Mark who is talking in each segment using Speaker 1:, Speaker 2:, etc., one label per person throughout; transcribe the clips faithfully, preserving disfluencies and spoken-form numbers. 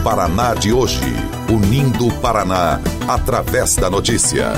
Speaker 1: Paraná de hoje. Unindo o Paraná através da notícia.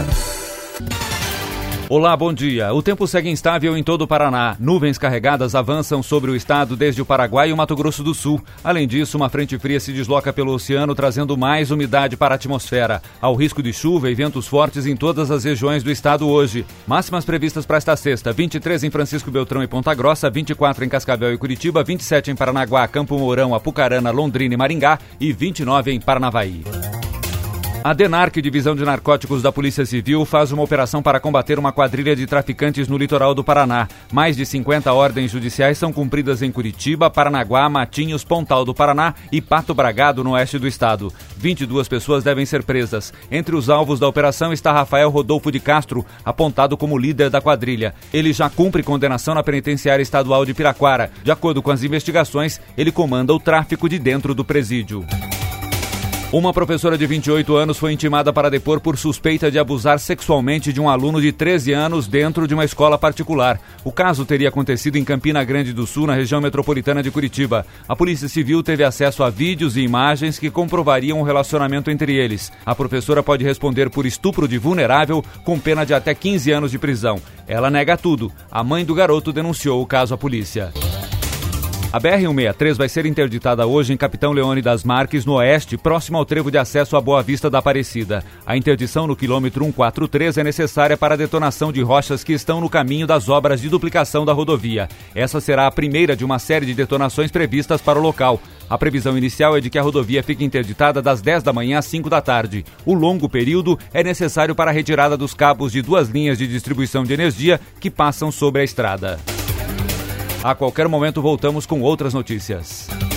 Speaker 2: Olá, bom dia. O tempo segue instável em todo o Paraná. Nuvens carregadas avançam sobre o estado desde o Paraguai e o Mato Grosso do Sul. Além disso, uma frente fria se desloca pelo oceano, trazendo mais umidade para a atmosfera. Há o risco de chuva e ventos fortes em todas as regiões do estado hoje. Máximas previstas para esta sexta: vinte e três em Francisco Beltrão e Ponta Grossa, vinte e quatro em Cascavel e Curitiba, vinte e sete em Paranaguá, Campo Mourão, Apucarana, Londrina e Maringá e vinte e nove em Paranavaí. A DENARC, Divisão de Narcóticos da Polícia Civil, faz uma operação para combater uma quadrilha de traficantes no litoral do Paraná. Mais de cinquenta ordens judiciais são cumpridas em Curitiba, Paranaguá, Matinhos, Pontal do Paraná e Pato Bragado, no oeste do estado. vinte e duas pessoas devem ser presas. Entre os alvos da operação está Rafael Rodolfo de Castro, apontado como líder da quadrilha. Ele já cumpre condenação na Penitenciária Estadual de Piraquara. De acordo com as investigações, ele comanda o tráfico de dentro do presídio. Uma professora de vinte e oito anos foi intimada para depor por suspeita de abusar sexualmente de um aluno de treze anos dentro de uma escola particular. O caso teria acontecido em Campina Grande do Sul, na região metropolitana de Curitiba. A Polícia Civil teve acesso a vídeos e imagens que comprovariam o relacionamento entre eles. A professora pode responder por estupro de vulnerável, com pena de até quinze anos de prisão. Ela nega tudo. A mãe do garoto denunciou o caso à polícia. A B R cento e sessenta e três vai ser interditada hoje em Capitão Leone das Marques, no oeste, próximo ao trevo de acesso à Boa Vista da Aparecida. A interdição no quilômetro cento e quarenta e três é necessária para a detonação de rochas que estão no caminho das obras de duplicação da rodovia. Essa será a primeira de uma série de detonações previstas para o local. A previsão inicial é de que a rodovia fique interditada das dez da manhã às cinco da tarde. O longo período é necessário para a retirada dos cabos de duas linhas de distribuição de energia que passam sobre a estrada. A qualquer momento voltamos com outras notícias.